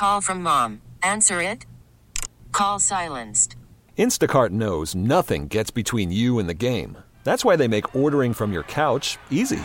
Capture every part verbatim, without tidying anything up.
Call from mom. Answer it. Call silenced. Instacart knows nothing gets between you and the game. That's why they make ordering from your couch easy.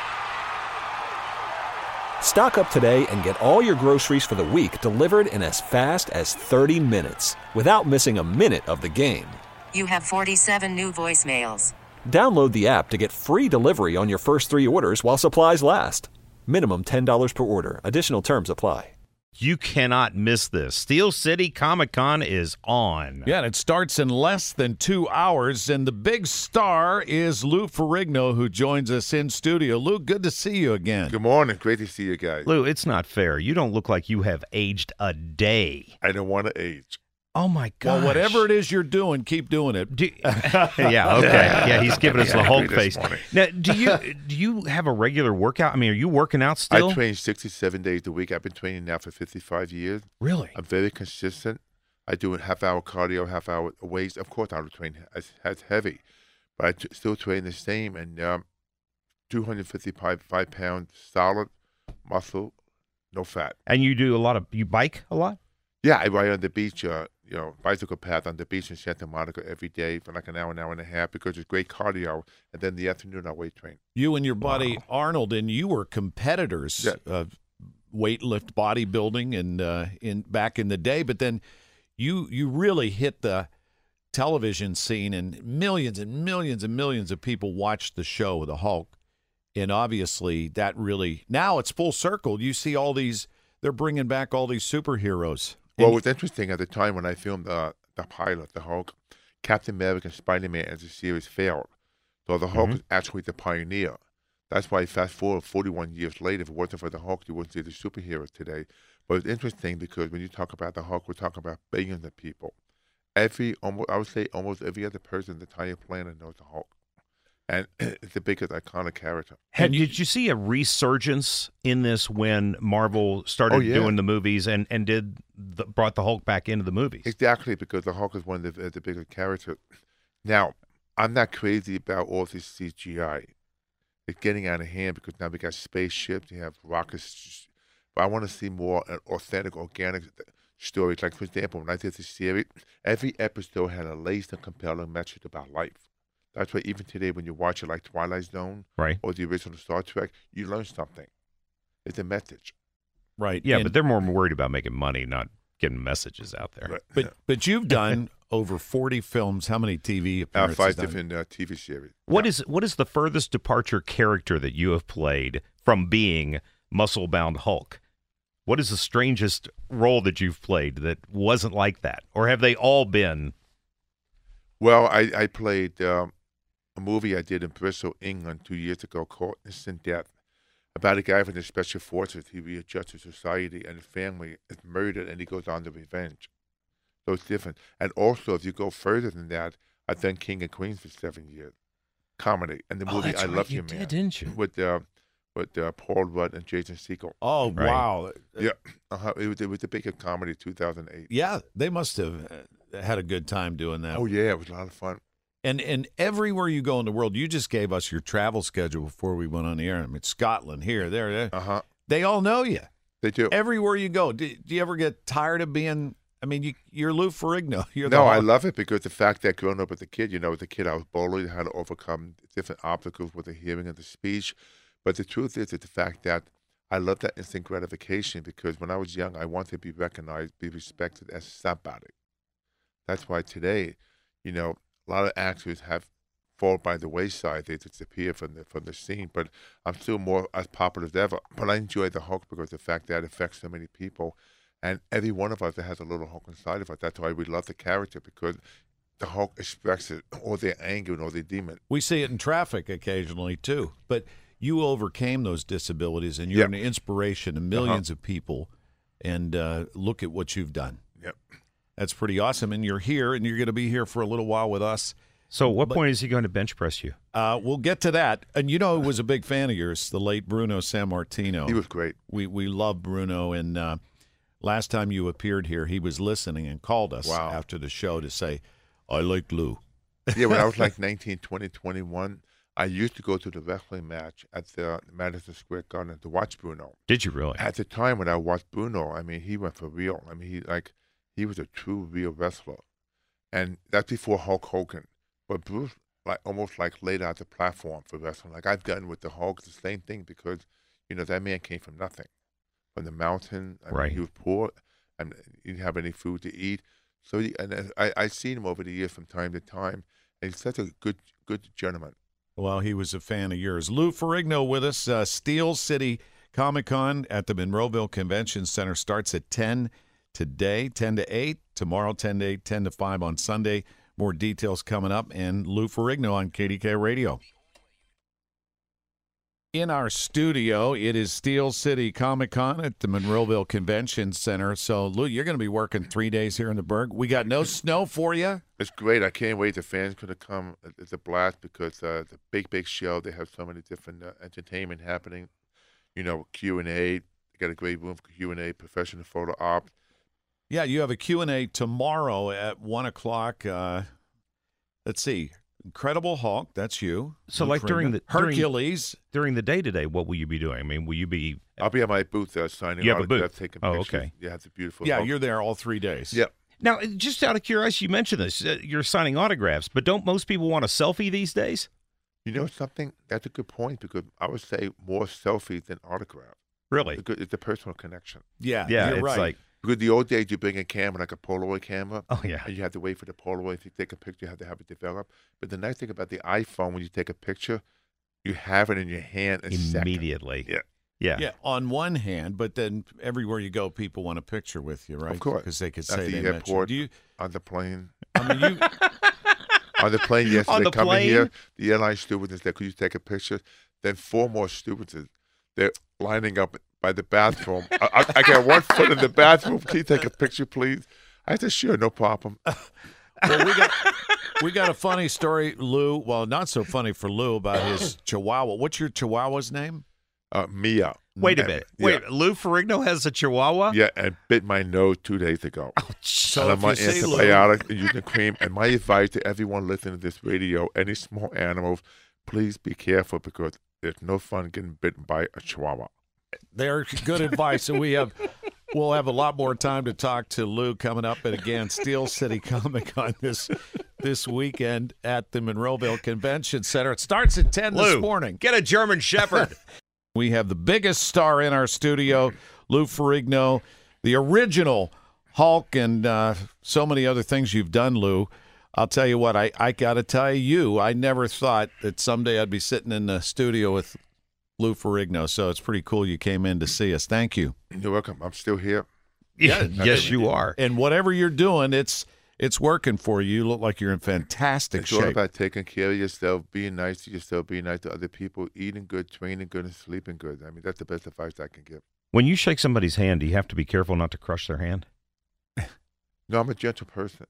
Stock up today and get all your groceries for the week delivered in as fast as thirty minutes without missing a minute of the game. You have forty-seven new voicemails. Download the app to get free delivery on your first three orders while supplies last. Minimum ten dollars per order. Additional terms apply. You cannot miss this. Steel City Comic-Con is on. Yeah, and it starts in less than two hours, and the big star is Lou Ferrigno, who joins us in studio. Lou, good to see you again. Good morning. Great to see you guys. Lou, it's not fair. You don't look like you have aged a day. I don't want to age. Oh, my God. Well, whatever it is you're doing, keep doing it. Do, yeah, okay. Yeah, he's giving us the Hulk face. Morning. Now, do you do you have a regular workout? I mean, are you working out still? I train sixty-seven days a week. I've been training now for fifty-five years. Really? I'm very consistent. I do a half-hour cardio, half-hour weights. Of course, I don't train as, as heavy, but I t- still train the same. And um, two hundred fifty-five five pounds solid muscle, no fat. And you do a lot of, you bike a lot? Yeah, I ride on the beach, uh, you know, bicycle path on the beach in Santa Monica every day for like an hour, an hour and a half because it's great cardio. And then in the afternoon, I weight train. You and your buddy wow. Arnold, and you were competitors yeah. of weightlift bodybuilding and uh, in back in the day, but then you you really hit the television scene, and millions and millions and millions of people watched the show, The Hulk. And obviously, that really now it's full circle. You see all these; they're bringing back all these superheroes. Well, what's interesting at the time when I filmed uh, the pilot, The Hulk, Captain America and Spider-Man as a series failed. So the Hulk mm-hmm. is actually the pioneer. That's why fast forward forty-one years later, if it wasn't for the Hulk, you wouldn't see the superheroes today. But it's interesting because when you talk about the Hulk, we're talking about billions of people. Every, almost, I would say almost every other person on the entire planet knows the Hulk. And it's the biggest iconic character. And did you see a resurgence in this when Marvel started oh, yeah. doing the movies and, and did the, brought the Hulk back into the movies? Exactly, because the Hulk is one of the, the biggest characters. Now, I'm not crazy about all this C G I. It's getting out of hand because now we got spaceships, you have rockets. But I want to see more authentic, organic stories. Like, for example, when I did this series, every episode had a laser compelling message about life. That's why even today when you watch it like Twilight Zone right. or the original Star Trek, you learn something. It's a message. Right. Yeah, and, but they're more worried about making money, not getting messages out there. Right. But yeah. but you've done over forty films. How many T V Uh, appearances? five done? different uh, T V series. What yeah. is what is the furthest departure character that you have played from being muscle-bound Hulk? What is the strangest role that you've played that wasn't like that? Or have they all been? Well, I, I played um, a movie I did in Bristol, England, two years ago called Instant Death, about a guy from the Special Forces. He readjusts society, and his family is murdered, and he goes on to revenge. So it's different. And also, if you go further than that, I've done King and Queens for seven years, comedy. And the Oh, movie that's I right, Love you You, did, Man, didn't you? with uh, with uh, Paul Rudd and Jason Segel. Oh Right. wow! Yeah, uh-huh. it was it was the biggest comedy, two thousand eight. Yeah, they must have uh, had a good time doing that. Oh yeah, it was a lot of fun. And and everywhere you go in the world, you just gave us your travel schedule before we went on the air. I mean, Scotland, here, there, there. Uh huh. They all know you. They do. Everywhere you go. Do, do you ever get tired of being? I mean, you, you're Lou Ferrigno. You're the No, I Hulk. love it because the fact that growing up as a kid, you know, as a kid, I was bullied, had to overcome different obstacles with the hearing and the speech. But the truth is, it's the fact that I love that instant gratification because when I was young, I wanted to be recognized, be respected as somebody. That's why today, you know, a lot of actors have fall by the wayside. They disappear from the from the scene. But I'm still more as popular as ever. But I enjoy the Hulk because of the fact that it affects so many people. And every one of us that has a little Hulk inside of us. That's why we love the character because the Hulk expresses all their anger and all their demon. We see it in traffic occasionally too. But you overcame those disabilities, and you're Yep. an inspiration to millions of people. And uh, look at what you've done. Yep. That's pretty awesome. And you're here, and you're going to be here for a little while with us. So at what But- point is he going to bench press you? Uh, we'll get to that. And you know, who was a big fan of yours, the late Bruno Sammartino. He was great. We we love Bruno, and uh, last time you appeared here, he was listening and called us Wow. after the show to say, "I like Lou." Yeah, when I was like nineteen, twenty, twenty-one, I used to go to the wrestling match at the Madison Square Garden to watch Bruno. Did you really? At the time when I watched Bruno, I mean, he went for real. I mean, he like he was a true, real wrestler, and that's before Hulk Hogan. But Bruce, like almost like laid out the platform for wrestling. Like I've done with the Hulk, the same thing because you know that man came from nothing, from the mountain. I Right. mean, he was poor, and he didn't have any food to eat. So, he, and I I seen him over the years from time to time, and he's such a good good gentleman. Well, he was a fan of yours. Lou Ferrigno with us. Uh, Steel City Comic Con at the Monroeville Convention Center starts at ten today, ten to eight. Tomorrow, ten to eight, ten to five on Sunday. More details coming up. And Lou Ferrigno on K D K Radio. In our studio, it is Steel City Comic Con at the Monroeville Convention Center. So, Lou, you're going to be working three days here in the Berg. We got no snow for you. It's great. I can't wait. The fans going to come. It's a blast because uh, the big, big show. They have so many different uh, entertainment happening. You know, Q and A. They got a great room for Q and A, professional photo op. Yeah, you have a Q and A tomorrow at one o'clock. Uh, let's see. Incredible Hulk, that's you. So, Lou like, during Ferrigno. the- during- Hercules. During the day today, what will you be doing? I mean, will you be? I'll be at my booth uh, signing You have a autographs, booth? taking Oh, pictures. okay. Yeah, it's a beautiful. yeah, Hulk. you're there all three days. Yeah. Now, just out of curiosity, you mentioned this. Uh, you're signing autographs, but don't most people want a selfie these days? You know something? That's a good point because I would say more selfies than autograph. Really? Because it's a personal connection. Yeah, Yeah, you're it's right. like, Because the old days, you bring a camera, like a Polaroid camera, oh yeah, and you have to wait for the Polaroid. If you take a picture, you have to have it develop. But the nice thing about the iPhone, when you take a picture, you have it in your hand in a second. immediately. Yeah. Yeah. yeah, on one hand, but then everywhere you go, people want a picture with you, right? Of course. Because they could At say the they met you. airport. Do you, On the plane. I mean, you, On the plane, yes. On they the come plane? in here. The airline stewardess said, could you take a picture? Then four more stewardesses, they're lining up by the bathroom. I, I, I got one foot in the bathroom. Can you take a picture, please? I said, sure, no problem. well, we got we got a funny story, Lou. Well, not so funny for Lou about his Chihuahua. What's your Chihuahua's name? Uh, Mia. Wait a And- minute. yeah. Wait, Lou Ferrigno has a Chihuahua? Yeah, and bit my nose two days ago. So and if I'm on you see Lou, antibiotics and using cream. And my advice to everyone listening to this radio, any small animals, please be careful because there's no fun getting bitten by a Chihuahua. they're good advice, and we have we'll have a lot more time to talk to Lou coming up. And again, Steel City Comic Con this this weekend at the Monroeville Convention Center. It starts at ten Lou, this morning. get a German Shepherd. We have the biggest star in our studio, Lou Ferrigno, the original Hulk, and uh, so many other things you've done, Lou. I'll tell you what, I, I got to tell you, I never thought that someday I'd be sitting in the studio with Lou Ferrigno, so it's pretty cool you came in to see us. Thank you. You're welcome. I'm still here. Yeah, yes, you are. And whatever you're doing, it's it's working for you. You look like you're in fantastic It's all shape. about taking care of yourself, being nice to yourself, being nice to other people, eating good, training good, and sleeping good. I mean, that's the best advice I can give. When you shake somebody's hand, do you have to be careful not to crush their hand? No, I'm a gentle person.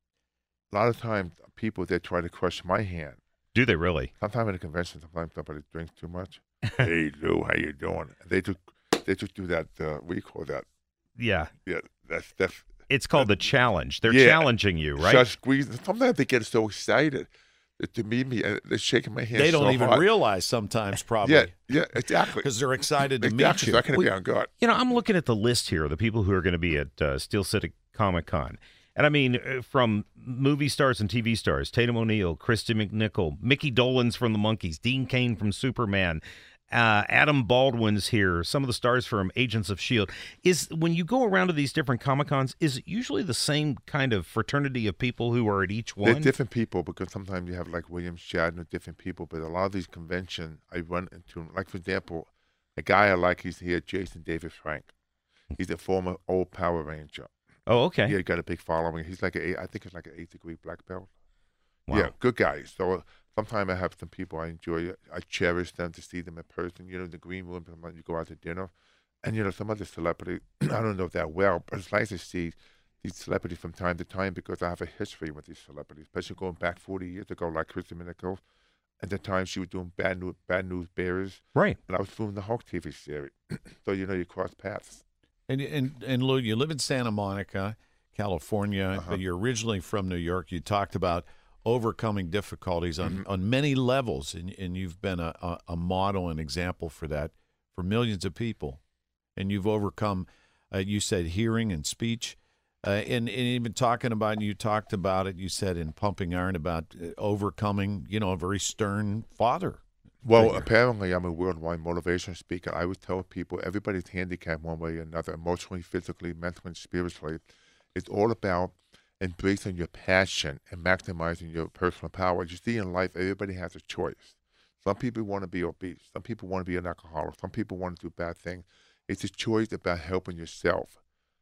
A lot of times, people, they try to crush my hand. Do they really? Sometimes at a convention, sometimes somebody drinks too much. Hey, Lou, how you doing? They just, they just do that, uh, what do you call that? Yeah. Yeah, that's, that's, It's called the challenge. They're Yeah. challenging you, right? just squeezing. Sometimes they get so excited to meet me, and they're shaking my hand They don't so even hard. realize sometimes, probably, Yeah, yeah, exactly. because they're excited to Exactly, meet so you. I can be on guard. You know, I'm looking at the list here of the people who are going to be at uh, Steel City Comic Con. And I mean, uh, from movie stars and T V stars, Tatum O'Neal, Christy McNichol, Mickey Dolenz from the Monkees, Dean Cain from Superman, uh, Adam Baldwin's here, some of the stars from Agents of S H I E L D. Is when you go around to these different Comic Cons, is it usually the same kind of fraternity of people who are at each They're one? different people because sometimes you have like William Shatner, different people, but a lot of these conventions I run into, like for example, a guy I like, he's here, Jason David Frank. He's a former old Power Ranger. Oh, okay. Yeah, he got a big following. He's like a, I think it's like an eighth degree black belt. Wow. Yeah, good guy. So sometimes I have some people I enjoy. I cherish them to see them in person. You know, in the green room, sometimes you go out to dinner. And, you know, some other celebrity, I don't know that well, but it's nice to see these celebrities from time to time because I have a history with these celebrities, especially going back forty years ago, like Christy McNichol. At the time, she was doing Bad News, Bad News Bears, Right. and I was filming the Hulk T V series. So, you know, you cross paths. And and and Lou, you live in Santa Monica, California, Uh-huh. but you're originally from New York. You talked about overcoming difficulties on, Mm-hmm. on many levels, and, and you've been a, a, a model and example for that for millions of people. And you've overcome, uh, you said, hearing and speech. Uh, and, and even talking about, you talked about it, you said in Pumping Iron about uh, overcoming, you know, a very stern father. Well, figure. apparently I'm a worldwide motivation speaker. I would tell people everybody's handicapped one way or another, emotionally, physically, mentally, and spiritually. It's all about embracing your passion and maximizing your personal power. You see, in life, everybody has a choice. Some people want to be obese. Some people want to be an alcoholic. Some people want to do bad things. It's a choice about helping yourself.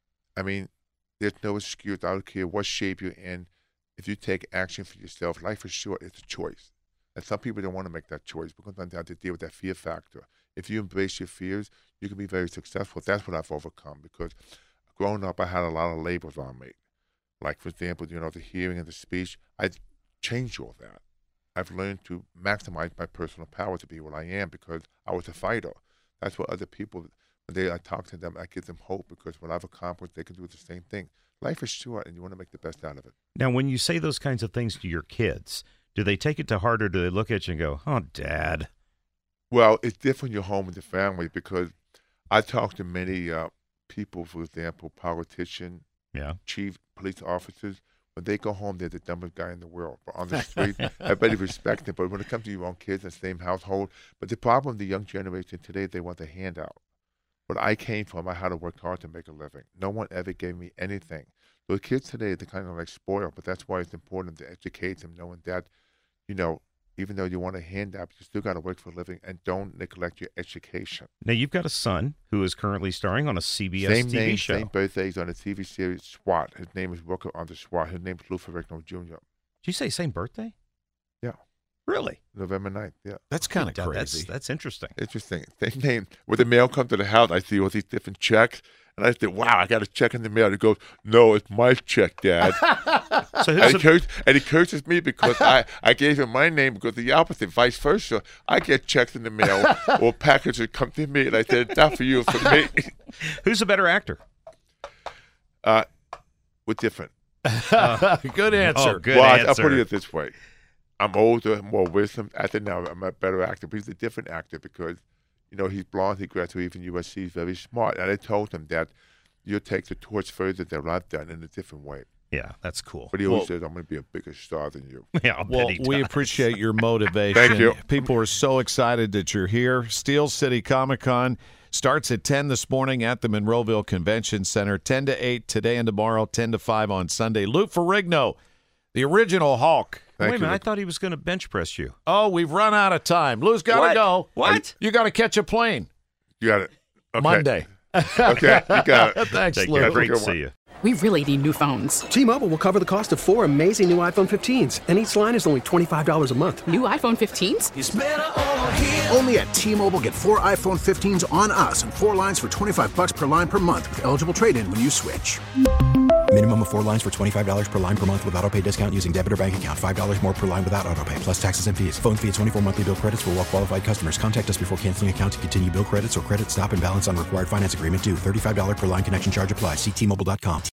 I mean, there's no excuse. I don't care what shape you're in. If you take action for yourself, life is short. It's a choice. And some people don't want to make that choice because they have to deal with that fear factor. If you embrace your fears, you can be very successful. That's what I've overcome, because growing up, I had a lot of labels on me. Like, for example, you know, the hearing and the speech. I changed all that. I've learned to maximize my personal power to be what I am because I was a fighter. That's what other people, when they, I talk to them, I give them hope because what I've accomplished, they can do the same thing. Life is short, and you want to make the best out of it. Now, when you say those kinds of things to your kids, do they take it to heart, or do they look at you and go, "Oh, Dad"? Well, it's different in your home and the family, because I talk to many uh, people, for example, politicians, Yeah. chief police officers. When they go home, they're the dumbest guy in the world. But on the street, everybody respects them. But when it comes to your own kids in the same household, but the problem, the young generation today, they want the handout. What I came from, I had to work hard to make a living. No one ever gave me anything. So the kids today, they're kind of like spoiled, but that's why it's important to educate them, knowing that, you know, even though you want a handout, you still got to work for a living, and don't neglect your education. Now, you've got a son who is currently starring on a C B S Same T V name, show. same birthday. He's on a T V series, SWAT. His name is Rooker on the SWAT. His name is Lou Ferrigno Junior Did you say same birthday? Yeah. Really? November ninth, yeah. That's kind of That- crazy. That's, that's interesting. Interesting. Same name. When the mail comes to the house, I see all these different checks, and I say, wow, I got a check in the mail. He goes, no, it's my check, Dad. So and, who's he a, curses, and he curses me because I, I gave him my name, because the opposite, vice versa. I get checks in the mail or packages come to me, and I said, it's not for you, it's for me. who's a better actor? Uh, we're different. Good answer. Oh, good well, I- answer. I'll put it this way. I'm older, more wisdom. I think now I'm a better actor, but he's a different actor because, you know, he's blonde, he graduated from U S C, he's very smart. And I told him that you'll take the torch further than what I've done in a different way. Yeah, that's cool. But he always Well- says, I'm going to be a bigger star than you. Yeah, I'll bet Well, he we does. appreciate your motivation. Thank you. People are so excited that you're here. Steel City Comic Con starts at ten this morning at the Monroeville Convention Center, ten to eight today and tomorrow, ten to five on Sunday. Lou Ferrigno, the original Hulk. Thank Wait a you. minute, I thought he was going to bench press you. Oh, we've run out of time. Lou's got to What? go. What? You got to catch a plane You got it. Okay. Monday. Okay, you got it. Thanks, Take Lou. care. Great to Good one. see you. We really need new phones. T-Mobile will cover the cost of four amazing new iPhone fifteens, and each line is only twenty-five dollars a month. New iPhone fifteens? Only at T-Mobile, get four iPhone fifteens on us and four lines for twenty-five bucks per line per month with eligible trade-in when you switch. Minimum of four lines for twenty-five dollars per line per month with auto pay discount using debit or bank account. five dollars more per line without auto pay, plus taxes and fees. Phone fee at twenty-four monthly bill credits for well-qualified customers. Contact us before canceling account to continue bill credits or credit stop and balance on required finance agreement due. thirty-five dollars per line connection charge applies. See T Mobile dot com.